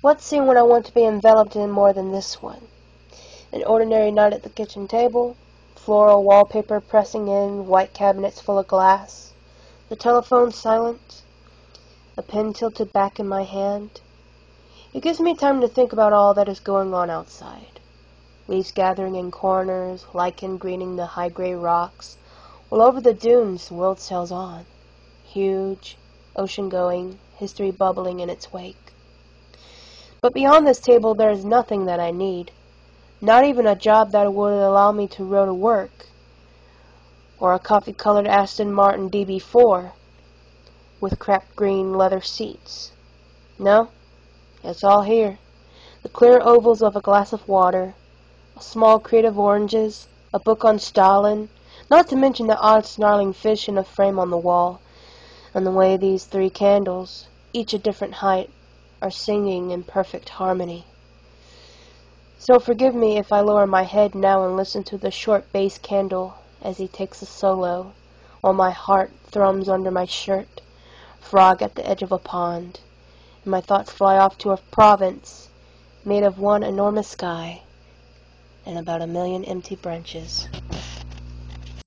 What scene would I want to be enveloped in more than this one? An ordinary night at the kitchen table, floral wallpaper pressing in, white cabinets full of glass, the telephone silent, a pen tilted back in my hand. It gives me time to think about all that is going on outside. Leaves gathering in corners, lichen greening the high gray rocks, while over the dunes the world sails on, huge, ocean-going, history bubbling in its wake. But beyond this table there is nothing that I need, not even a job that would allow me to row to work, or a coffee-colored Aston Martin DB4 with cracked green leather seats. No, it's all here. The clear ovals of a glass of water, a small crate of oranges, a book on Stalin, not to mention the odd snarling fish in a frame on the wall, and the way these 3 candles, each a different height, are singing in perfect harmony. So forgive me if I lower my head now and listen to the short bass candle as he takes a solo, while my heart thrums under my shirt, frog at the edge of a pond, and my thoughts fly off to a province made of one enormous sky and about 1,000,000 empty branches.